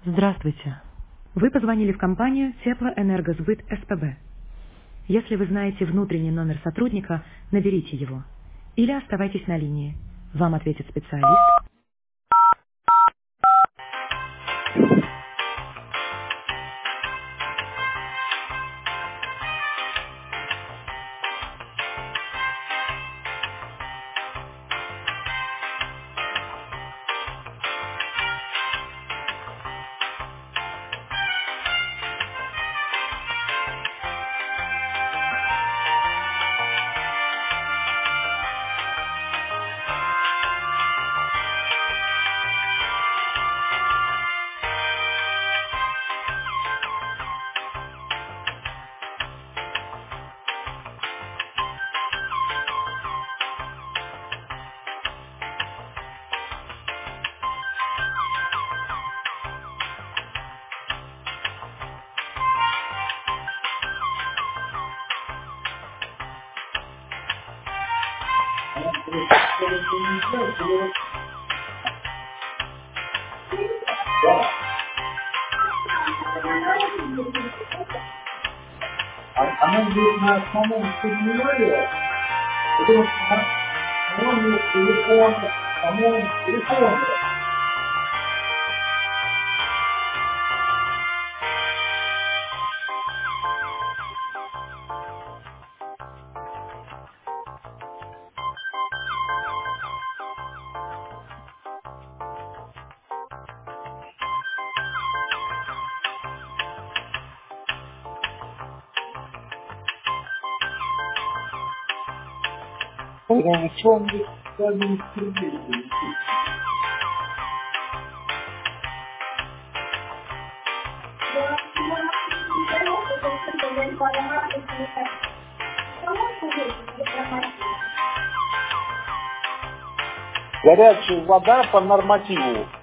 Здравствуйте. Вы позвонили в компанию Теплоэнергосбыт СПБ. Если вы знаете внутренний номер сотрудника, наберите его. Или оставайтесь на линии. Вам ответит специалист. Она будет на основном терминале, потому что по-моему, телефон. Я ничего не терпеть. Горячая вода по нормативу.